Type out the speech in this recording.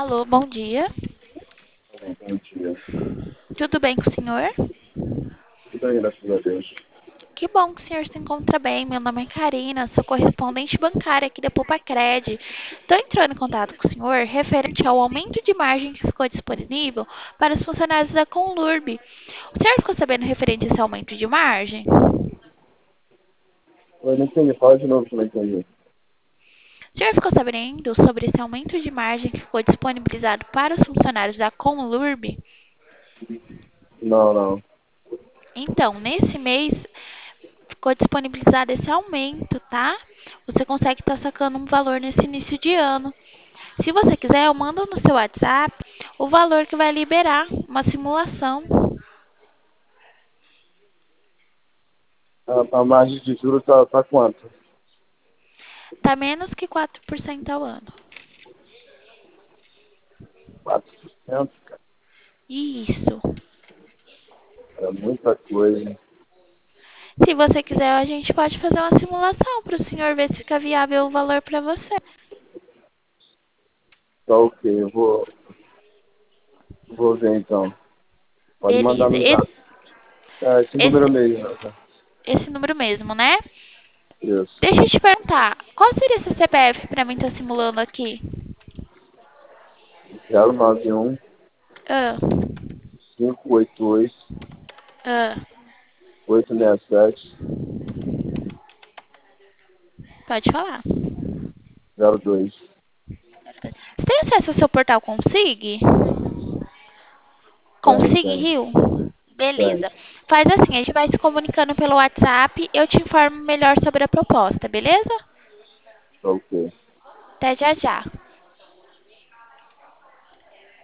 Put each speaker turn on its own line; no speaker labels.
Alô, bom dia.
Bom dia.
Tudo bem com o senhor?
Tudo bem, graças a Deus.
Que bom que o senhor se encontra bem. Meu nome é Karina, sou correspondente bancária aqui da Poupa-Cred. Estou entrando em contato com o senhor referente ao aumento de margem que ficou disponível para os funcionários da Conlurb. O senhor ficou sabendo referente a esse aumento de margem?
Eu não entendi, fala de novo que eu não entendi.
O senhor ficou sabendo sobre esse aumento de margem que ficou disponibilizado para os funcionários da Conlurb?
Não, não.
Então, nesse mês ficou disponibilizado esse aumento, tá? Você consegue estar sacando um valor nesse início de ano. Se você quiser, eu mando no seu WhatsApp o valor que vai liberar uma simulação.
A margem de juros tá quanto?
Tá menos que 4% ao ano.
4%, cara.
Isso.
É muita coisa.
Se você quiser, a gente pode fazer uma simulação para o senhor ver se fica viável o valor para você.
Tá ok, vou ver então. Pode mandar
Beleza.
no zap. É, esse número
Esse,
mesmo. Né?
esse número mesmo, né?
Isso.
Deixa eu te perguntar, qual seria esse CPF para mim estar simulando aqui?
091
Ah,
588
ah,
867
pode falar.
02.
Você tem acesso ao seu portal Consig?
Tem,
Consig
tem,
Rio?
tem.
Beleza. Faz assim, a gente vai se comunicando pelo WhatsApp, eu te informo melhor sobre a proposta, beleza?
Tá ok.
Até já já.